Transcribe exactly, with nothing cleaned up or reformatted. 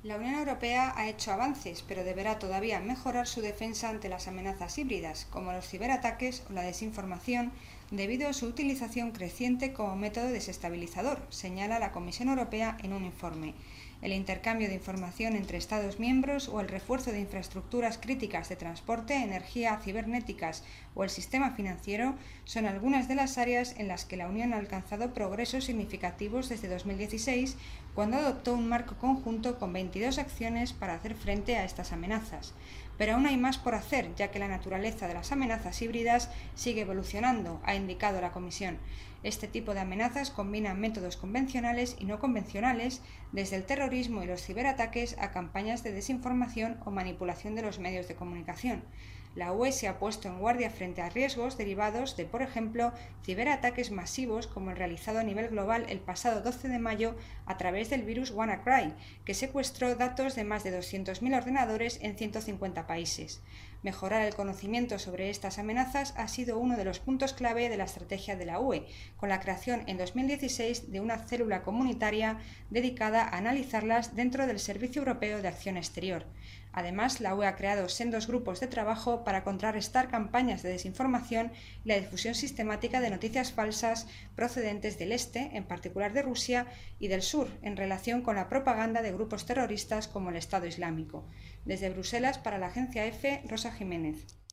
La Unión Europea ha hecho avances, pero deberá todavía mejorar su defensa ante las amenazas híbridas, como los ciberataques o la desinformación, debido a su utilización creciente como método desestabilizador, señala la Comisión Europea en un informe. El intercambio de información entre Estados miembros o el refuerzo de infraestructuras críticas de transporte, energía, cibernéticas o el sistema financiero son algunas de las áreas en las que la Unión ha alcanzado progresos significativos desde dos mil dieciséis, cuando adoptó un marco conjunto con veintidós acciones para hacer frente a estas amenazas. Pero aún hay más por hacer, ya que la naturaleza de las amenazas híbridas sigue evolucionando, ha indicado la Comisión. Este tipo de amenazas combinan métodos convencionales y no convencionales, desde el terrorismo y los ciberataques a campañas de desinformación o manipulación de los medios de comunicación. La U E se ha puesto en guardia frente a riesgos derivados de, por ejemplo, ciberataques masivos como el realizado a nivel global el pasado doce de mayo a través del virus WannaCry, que secuestró datos de más de doscientos mil ordenadores en ciento cincuenta países. Mejorar el conocimiento sobre estas amenazas ha sido uno de los puntos clave de la estrategia de la U E, con la creación en dos mil dieciséis de una célula comunitaria dedicada a analizarlas dentro del Servicio Europeo de Acción Exterior. Además, la U E ha creado sendos grupos de trabajo para contrarrestar campañas de desinformación y la difusión sistemática de noticias falsas procedentes del este, en particular de Rusia, y del sur, en relación con la propaganda de grupos terroristas como el Estado Islámico. Desde Bruselas, para la agencia EFE, Rosa Jiménez.